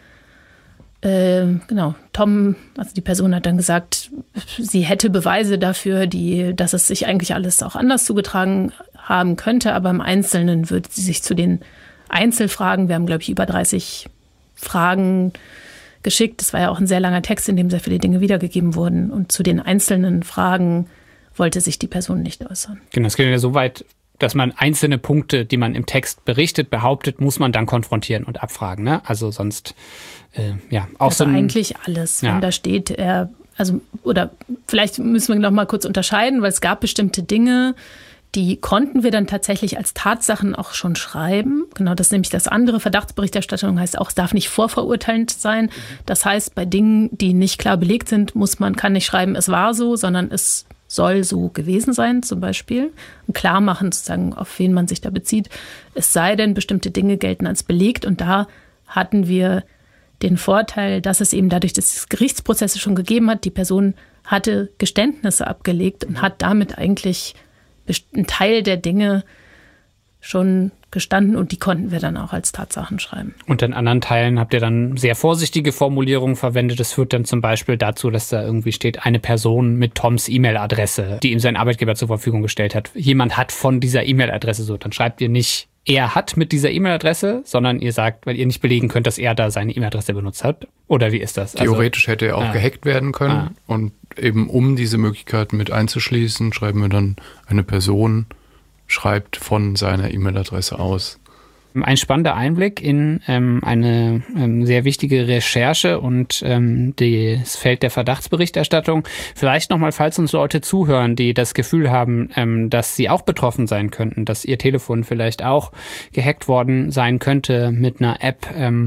B: Tom, also die Person hat dann gesagt, sie hätte Beweise dafür, dass es sich eigentlich alles auch anders zugetragen haben könnte, aber im Einzelnen würde sie sich zu den Einzelfragen, wir haben, glaube ich, über 30 Fragen geschickt. Das war ja auch ein sehr langer Text, in dem sehr viele Dinge wiedergegeben wurden. Und zu den einzelnen Fragen wollte sich die Person nicht äußern.
A: Genau, es geht ja so weit, dass man einzelne Punkte, die man im Text berichtet, behauptet, muss man dann konfrontieren und abfragen. Ne? Also sonst, auch
B: also eigentlich alles, wenn da steht, oder vielleicht müssen wir noch mal kurz unterscheiden, weil es gab bestimmte Dinge, die konnten wir dann tatsächlich als Tatsachen auch schon schreiben. Genau, das ist nämlich das andere. Verdachtsberichterstattung heißt auch, es darf nicht vorverurteilend sein. Das heißt, bei Dingen, die nicht klar belegt sind, kann nicht schreiben, es war so, sondern es soll so gewesen sein, zum Beispiel. Und klar machen, sozusagen, auf wen man sich da bezieht. Es sei denn, bestimmte Dinge gelten als belegt. Und da hatten wir den Vorteil, dass es eben dadurch, dass es Gerichtsprozesse schon gegeben hat, die Person hatte Geständnisse abgelegt und hat damit eigentlich ein Teil der Dinge schon gestanden und die konnten wir dann auch als Tatsachen schreiben.
A: Und in anderen Teilen habt ihr dann sehr vorsichtige Formulierungen verwendet. Das führt dann zum Beispiel dazu, dass da irgendwie steht, eine Person mit Toms E-Mail-Adresse, die ihm sein Arbeitgeber zur Verfügung gestellt hat. Jemand hat von dieser E-Mail-Adresse so. Dann schreibt ihr nicht, er hat mit dieser E-Mail-Adresse, sondern ihr sagt, weil ihr nicht belegen könnt, dass er da seine E-Mail-Adresse benutzt hat. Oder wie ist das?
C: Theoretisch hätte er auch gehackt werden können. Und eben um diese Möglichkeiten mit einzuschließen, schreiben wir dann, eine Person schreibt von seiner E-Mail-Adresse aus.
A: Ein spannender Einblick in eine sehr wichtige Recherche und das Feld der Verdachtsberichterstattung. Vielleicht nochmal, falls uns Leute zuhören, die das Gefühl haben, dass sie auch betroffen sein könnten, dass ihr Telefon vielleicht auch gehackt worden sein könnte mit einer App,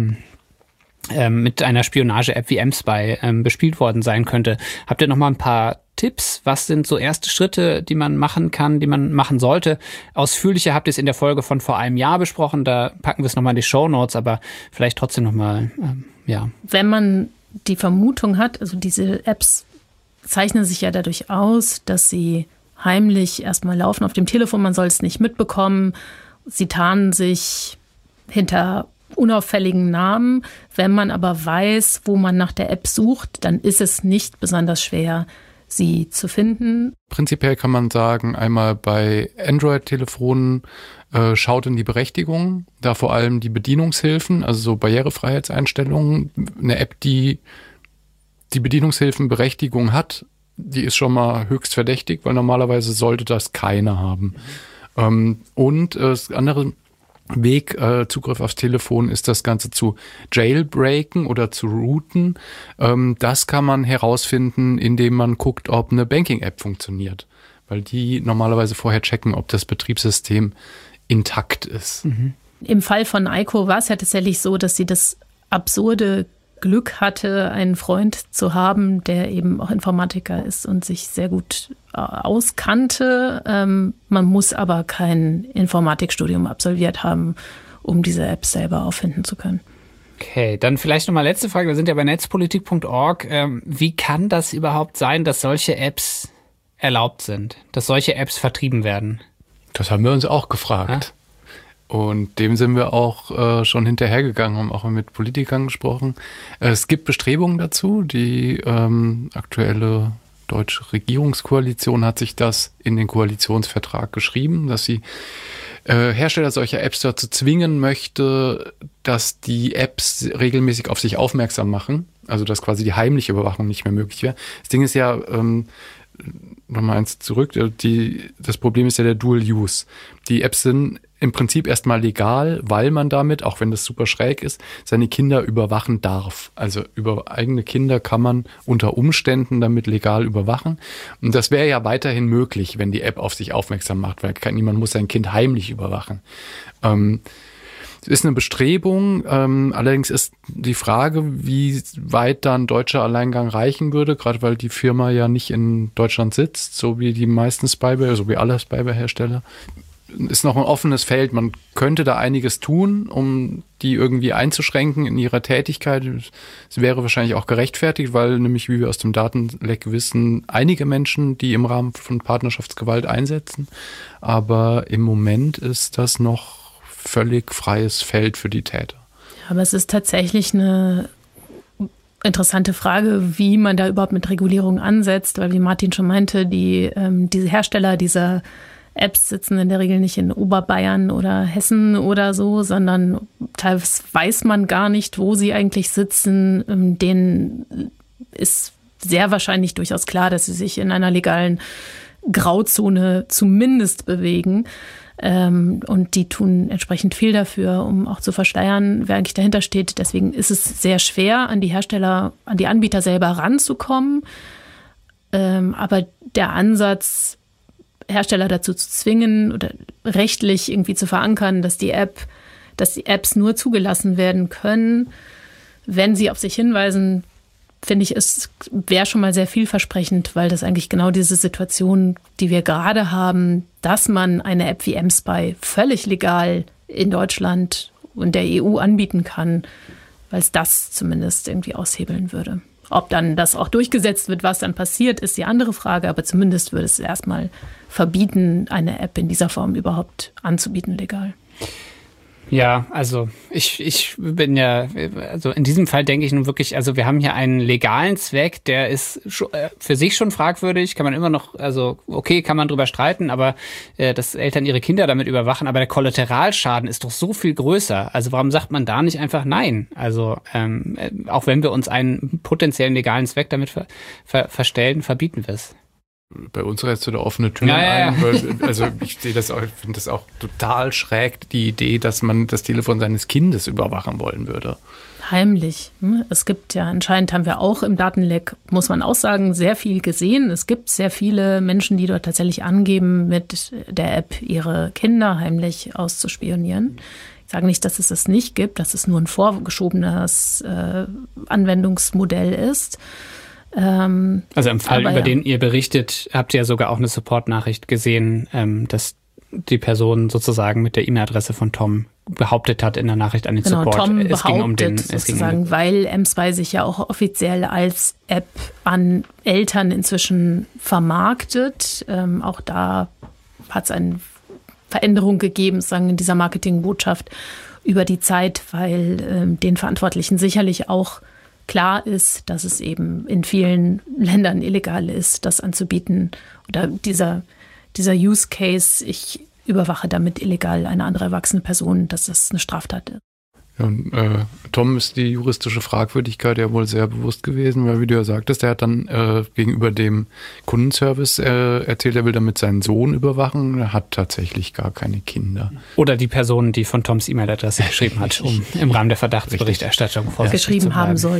A: mit einer Spionage-App wie mSpy bespielt worden sein könnte. Habt ihr nochmal ein paar Tipps? Was sind so erste Schritte, die man machen kann, die man machen sollte? Ausführlicher habt ihr es in der Folge von vor einem Jahr besprochen, da packen wir es nochmal in die Shownotes, aber vielleicht trotzdem nochmal,
B: Wenn man die Vermutung hat, also diese Apps zeichnen sich ja dadurch aus, dass sie heimlich erstmal laufen auf dem Telefon, man soll es nicht mitbekommen, sie tarnen sich hinter unauffälligen Namen. Wenn man aber weiß, wo man nach der App sucht, dann ist es nicht besonders schwer, sie zu finden.
C: Prinzipiell kann man sagen, einmal bei Android-Telefonen schaut in die Berechtigung, da vor allem die Bedienungshilfen, also so Barrierefreiheitseinstellungen. Eine App, die Bedienungshilfenberechtigung hat, die ist schon mal höchst verdächtig, weil normalerweise sollte das keiner haben. Und das andere Weg, Zugriff aufs Telefon, ist das Ganze zu jailbreaken oder zu rooten. Das kann man herausfinden, indem man guckt, ob eine Banking-App funktioniert. Weil die normalerweise vorher checken, ob das Betriebssystem intakt ist.
B: Im Fall von Eiko war es ja tatsächlich so, dass sie das absurde Glück hatte, einen Freund zu haben, der eben auch Informatiker ist und sich sehr gut auskannte. Man muss aber kein Informatikstudium absolviert haben, um diese Apps selber auffinden zu können.
A: Okay, dann vielleicht nochmal letzte Frage. Wir sind ja bei netzpolitik.org. Wie kann das überhaupt sein, dass solche Apps erlaubt sind, dass solche Apps vertrieben werden?
C: Das haben wir uns auch gefragt. Ja? Und dem sind wir auch schon hinterhergegangen, haben auch mit Politikern gesprochen. Es gibt Bestrebungen dazu. Die aktuelle deutsche Regierungskoalition hat sich das in den Koalitionsvertrag geschrieben, dass sie Hersteller solcher Apps dazu zwingen möchte, dass die Apps regelmäßig auf sich aufmerksam machen. Also dass quasi die heimliche Überwachung nicht mehr möglich wäre. Das Ding ist ja, nochmal eins zurück, das Problem ist ja der Dual Use. Die Apps sind im Prinzip erstmal legal, weil man damit, auch wenn das super schräg ist, seine Kinder überwachen darf. Also über eigene Kinder kann man unter Umständen damit legal überwachen. Und das wäre ja weiterhin möglich, wenn die App auf sich aufmerksam macht, weil niemand muss sein Kind heimlich überwachen. Es ist eine Bestrebung, allerdings ist die Frage, wie weit dann deutscher Alleingang reichen würde, gerade weil die Firma ja nicht in Deutschland sitzt, so wie die meisten Spyware, so wie alle Spyware-Hersteller. Ist noch ein offenes Feld. Man könnte da einiges tun, um die irgendwie einzuschränken in ihrer Tätigkeit. Es wäre wahrscheinlich auch gerechtfertigt, weil nämlich, wie wir aus dem Datenleck wissen, einige Menschen, die im Rahmen von Partnerschaftsgewalt einsetzen. Aber im Moment ist das noch völlig freies Feld für die Täter.
B: Aber es ist tatsächlich eine interessante Frage, wie man da überhaupt mit Regulierung ansetzt, weil wie Martin schon meinte, diese Hersteller dieser Apps sitzen in der Regel nicht in Oberbayern oder Hessen oder so, sondern teilweise weiß man gar nicht, wo sie eigentlich sitzen. Denen ist sehr wahrscheinlich durchaus klar, dass sie sich in einer legalen Grauzone zumindest bewegen. Und die tun entsprechend viel dafür, um auch zu versteuern, wer eigentlich dahinter steht. Deswegen ist es sehr schwer, an die Hersteller, an die Anbieter selber ranzukommen. Aber der Ansatz, Hersteller dazu zu zwingen oder rechtlich irgendwie zu verankern, dass die Apps nur zugelassen werden können, wenn sie auf sich hinweisen, finde ich, wäre schon mal sehr vielversprechend, weil das eigentlich genau diese Situation, die wir gerade haben, dass man eine App wie mSpy völlig legal in Deutschland und der EU anbieten kann, weil es das zumindest irgendwie aushebeln würde. Ob dann das auch durchgesetzt wird, was dann passiert, ist die andere Frage, aber zumindest würde es erstmal verbieten, eine App in dieser Form überhaupt anzubieten, legal.
A: Ja, also ich bin ja, also in diesem Fall denke ich nun wirklich, also wir haben hier einen legalen Zweck, der ist für sich schon fragwürdig, kann man immer noch, also okay, kann man drüber streiten, aber dass Eltern ihre Kinder damit überwachen, aber der Kollateralschaden ist doch so viel größer. Also warum sagt man da nicht einfach nein? Also auch wenn wir uns einen potenziellen legalen Zweck damit verstellen, verbieten wir es.
C: Bei uns reißt du da offene Türen ein. Weil, also ich sehe das auch, ich finde das auch total schräg, die Idee, dass man das Telefon seines Kindes überwachen wollen würde.
B: Heimlich. Es gibt ja, anscheinend haben wir auch im Datenleck, muss man auch sagen, sehr viel gesehen. Es gibt sehr viele Menschen, die dort tatsächlich angeben, mit der App ihre Kinder heimlich auszuspionieren. Ich sage nicht, dass es das nicht gibt, dass es nur ein vorgeschobenes Anwendungsmodell ist.
A: Also im Fall, über den ihr berichtet, habt ihr ja sogar auch eine Support-Nachricht gesehen, dass die Person sozusagen mit der E-Mail-Adresse von Tom behauptet hat in der Nachricht an den Support.
B: Tom behauptet sozusagen, weil mSpy sich ja auch offiziell als App an Eltern inzwischen vermarktet. Auch da hat es eine Veränderung gegeben, sozusagen in dieser Marketingbotschaft über die Zeit, weil den Verantwortlichen sicherlich auch klar ist, dass es eben in vielen Ländern illegal ist, das anzubieten. Oder dieser Use Case, ich überwache damit illegal eine andere erwachsene Person, dass das eine Straftat ist.
C: Ja, und, Tom ist die juristische Fragwürdigkeit ja wohl sehr bewusst gewesen, weil, wie du ja sagtest, der hat dann gegenüber dem Kundenservice erzählt, er will damit seinen Sohn überwachen. Er hat tatsächlich gar keine Kinder.
A: Oder die Person, die von Toms E-Mail-Adresse geschrieben hat, um im Rahmen der Verdachtsberichterstattung
B: geschrieben haben soll.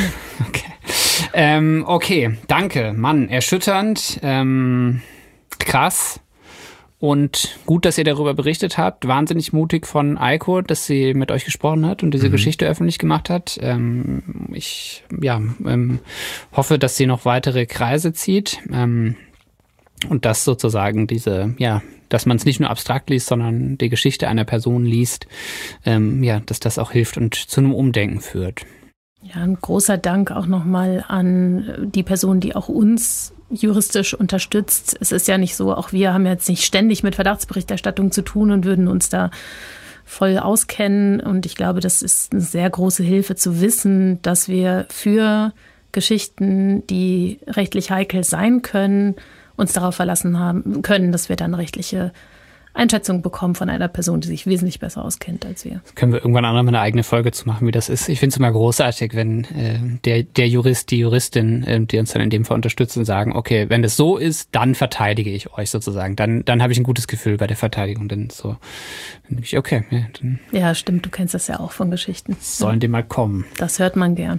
A: Okay. Okay, danke. Mann, erschütternd, krass. Und gut, dass ihr darüber berichtet habt. Wahnsinnig mutig von Eiko, dass sie mit euch gesprochen hat und diese Geschichte öffentlich gemacht hat. Ich hoffe, dass sie noch weitere Kreise zieht. Und dass sozusagen dass man es nicht nur abstrakt liest, sondern die Geschichte einer Person liest, dass das auch hilft und zu einem Umdenken führt.
B: Ja, ein großer Dank auch nochmal an die Person, die auch uns juristisch unterstützt. Es ist ja nicht so, auch wir haben jetzt nicht ständig mit Verdachtsberichterstattung zu tun und würden uns da voll auskennen. Und ich glaube, das ist eine sehr große Hilfe zu wissen, dass wir für Geschichten, die rechtlich heikel sein können, uns darauf verlassen haben können, dass wir dann rechtliche Einschätzung bekommen von einer Person, die sich wesentlich besser auskennt als wir.
A: Das können wir irgendwann auch noch mal eine eigene Folge zu machen, wie das ist. Ich finde es immer großartig, wenn der Jurist, die Juristin, die uns dann in dem Fall unterstützen, sagen, okay, wenn das so ist, dann verteidige ich euch sozusagen. Dann habe ich ein gutes Gefühl bei der Verteidigung. Dann denke ich, okay.
B: Ja, stimmt, du kennst das ja auch von Geschichten.
A: Sollen die mal kommen.
B: Das hört man gern.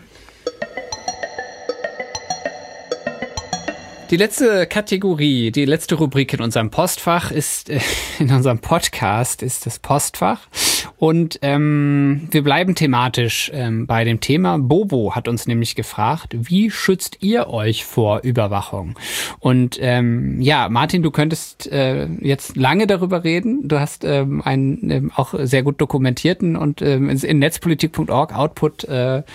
A: Die letzte Kategorie, die letzte Rubrik in unserem Postfach in unserem Podcast ist das Postfach. Und wir bleiben thematisch bei dem Thema. Bobo hat uns nämlich gefragt, wie schützt ihr euch vor Überwachung? Und Martin, du könntest jetzt lange darüber reden. Du hast einen auch sehr gut dokumentierten und in netzpolitik.org Output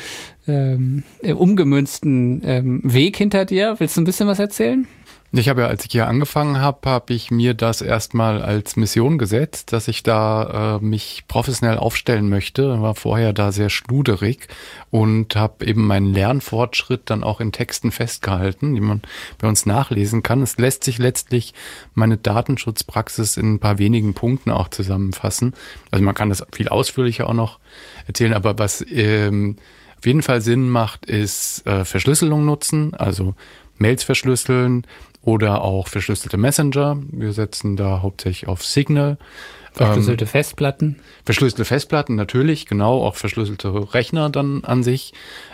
A: umgemünzten Weg hinter dir. Willst du ein bisschen was erzählen?
C: Ich habe ja, als ich hier angefangen habe ich mir das erstmal als Mission gesetzt, dass ich da mich professionell aufstellen möchte. War vorher da sehr schluderig und habe eben meinen Lernfortschritt dann auch in Texten festgehalten, die man bei uns nachlesen kann. Es lässt sich letztlich meine Datenschutzpraxis in ein paar wenigen Punkten auch zusammenfassen. Also man kann das viel ausführlicher auch noch erzählen, aber was auf jeden Fall Sinn macht, ist Verschlüsselung nutzen, also Mails verschlüsseln oder auch verschlüsselte Messenger. Wir setzen da hauptsächlich auf Signal.
A: Verschlüsselte Festplatten.
C: Verschlüsselte Festplatten, natürlich, genau, auch verschlüsselte Rechner dann an sich.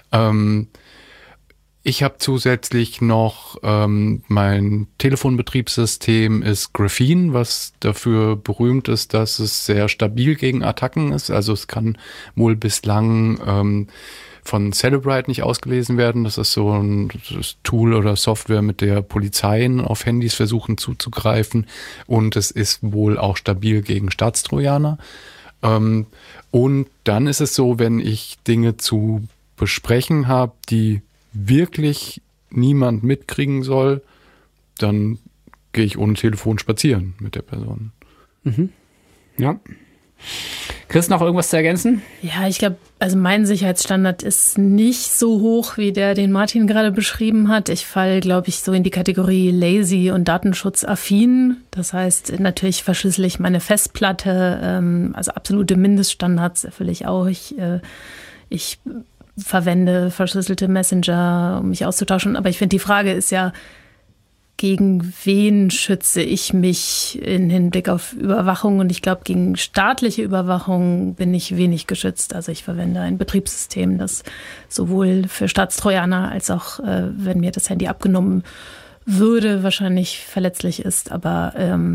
C: Ich habe zusätzlich noch mein Telefonbetriebssystem ist Graphene, was dafür berühmt ist, dass es sehr stabil gegen Attacken ist. Also es kann wohl bislang von Cellebrite nicht ausgelesen werden. Das ist so ein Tool oder Software, mit der Polizeien auf Handys versuchen zuzugreifen. Und es ist wohl auch stabil gegen Staatstrojaner. Und dann ist es so, wenn ich Dinge zu besprechen habe, die wirklich niemand mitkriegen soll, dann gehe ich ohne Telefon spazieren mit der Person.
A: Mhm. Ja. Chris, noch irgendwas zu ergänzen?
B: Ja, ich glaube, also mein Sicherheitsstandard ist nicht so hoch, wie der, den Martin gerade beschrieben hat. Ich falle, glaube ich, so in die Kategorie lazy und datenschutzaffin. Das heißt, natürlich verschlüssele ich meine Festplatte, also absolute Mindeststandards erfülle ich auch. Ich verwende verschlüsselte Messenger, um mich auszutauschen. Aber ich finde, die Frage ist ja, gegen wen schütze ich mich im Hinblick auf Überwachung? Und ich glaube, gegen staatliche Überwachung bin ich wenig geschützt. Also ich verwende ein Betriebssystem, das sowohl für Staatstrojaner als auch, wenn mir das Handy abgenommen würde, wahrscheinlich verletzlich ist. Aber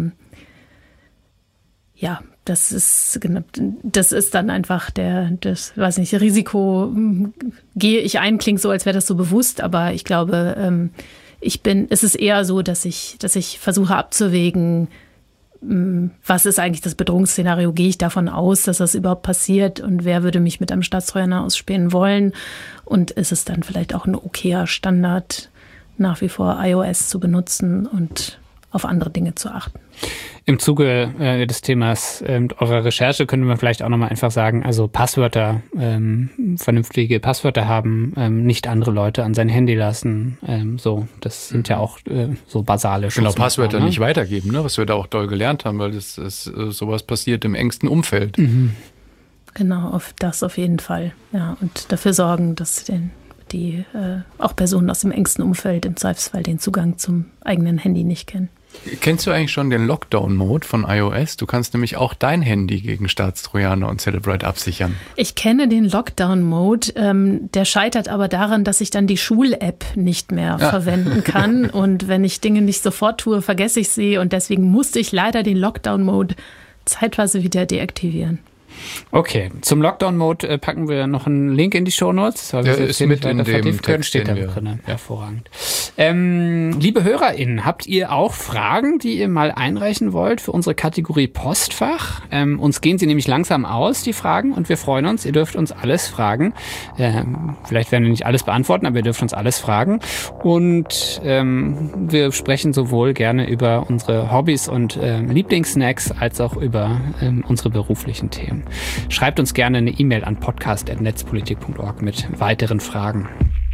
B: das ist dann einfach das Risiko gehe ich ein, klingt so, als wäre das so bewusst, aber ich glaube, es ist eher so, dass ich versuche abzuwägen, was ist eigentlich das Bedrohungsszenario? Gehe ich davon aus, dass das überhaupt passiert und wer würde mich mit einem Staatstrojaner ausspähen wollen? Und ist es dann vielleicht auch ein okayer Standard, nach wie vor iOS zu benutzen und auf andere Dinge zu achten?
A: Im Zuge des Themas eurer Recherche können wir vielleicht auch nochmal einfach sagen, also Passwörter, vernünftige Passwörter haben, nicht andere Leute an sein Handy lassen, das sind ja auch so basale Schutzmaßnahmen.
C: Genau, Passwörter nicht weitergeben, ne? Was wir da auch doll gelernt haben, weil das ist sowas passiert im engsten Umfeld.
A: Mhm.
B: Genau, auf jeden Fall. Ja, und dafür sorgen, dass auch Personen aus dem engsten Umfeld im Zweifelsfall den Zugang zum eigenen Handy nicht kennen.
C: Kennst du eigentlich schon den Lockdown-Mode von iOS? Du kannst nämlich auch dein Handy gegen Staatstrojaner und Celebrite absichern.
B: Ich kenne den Lockdown-Mode. Der scheitert aber daran, dass ich dann die Schul-App nicht mehr verwenden kann. Und wenn ich Dinge nicht sofort tue, vergesse ich sie. Und deswegen musste ich leider den Lockdown-Mode zeitweise wieder deaktivieren.
A: Okay, zum Lockdown-Mode packen wir noch einen Link in die Shownotes, weil wir
C: ist mit in dem Text,
A: steht da drin. Hervorragend. Liebe HörerInnen, habt ihr auch Fragen, die ihr mal einreichen wollt für unsere Kategorie Postfach? Uns gehen sie nämlich langsam aus, die Fragen, und wir freuen uns. Ihr dürft uns alles fragen. Vielleicht werden wir nicht alles beantworten, aber ihr dürft uns alles fragen. Und wir sprechen sowohl gerne über unsere Hobbys und Lieblingssnacks als auch über unsere beruflichen Themen. Schreibt uns gerne eine E-Mail an podcast@netzpolitik.org mit weiteren Fragen.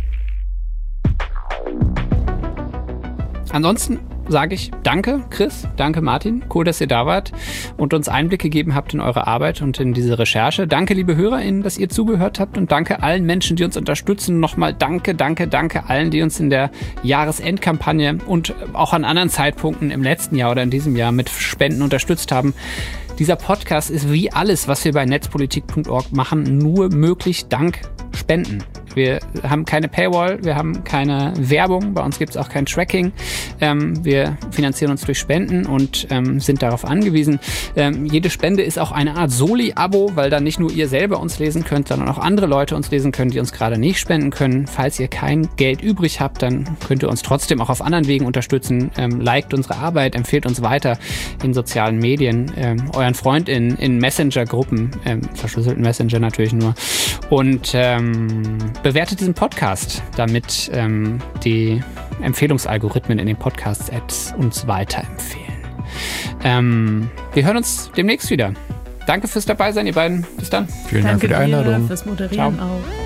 A: Ansonsten sage ich danke, Chris, danke, Martin. Cool, dass ihr da wart und uns Einblick gegeben habt in eure Arbeit und in diese Recherche. Danke, liebe HörerInnen, dass ihr zugehört habt, und danke allen Menschen, die uns unterstützen. Nochmal danke allen, die uns in der Jahresendkampagne und auch an anderen Zeitpunkten im letzten Jahr oder in diesem Jahr mit Spenden unterstützt haben. Dieser Podcast ist wie alles, was wir bei netzpolitik.org machen, nur möglich dank Spenden. Wir haben keine Paywall, wir haben keine Werbung, bei uns gibt es auch kein Tracking. Wir finanzieren uns durch Spenden und sind darauf angewiesen. Jede Spende ist auch eine Art Soli-Abo, weil dann nicht nur ihr selber uns lesen könnt, sondern auch andere Leute uns lesen können, die uns gerade nicht spenden können. Falls ihr kein Geld übrig habt, dann könnt ihr uns trotzdem auch auf anderen Wegen unterstützen. Liked unsere Arbeit, empfehlt uns weiter in sozialen Medien, euren FreundInnen in Messenger-Gruppen, verschlüsselten Messenger natürlich nur, und bewertet diesen Podcast, damit die Empfehlungsalgorithmen in den Podcast-Apps uns weiterempfehlen. Wir hören uns demnächst wieder. Danke fürs Dabeisein, ihr beiden. Bis dann.
C: Vielen Dank für die Einladung.
B: Fürs Moderieren
A: Ciao.
B: auch.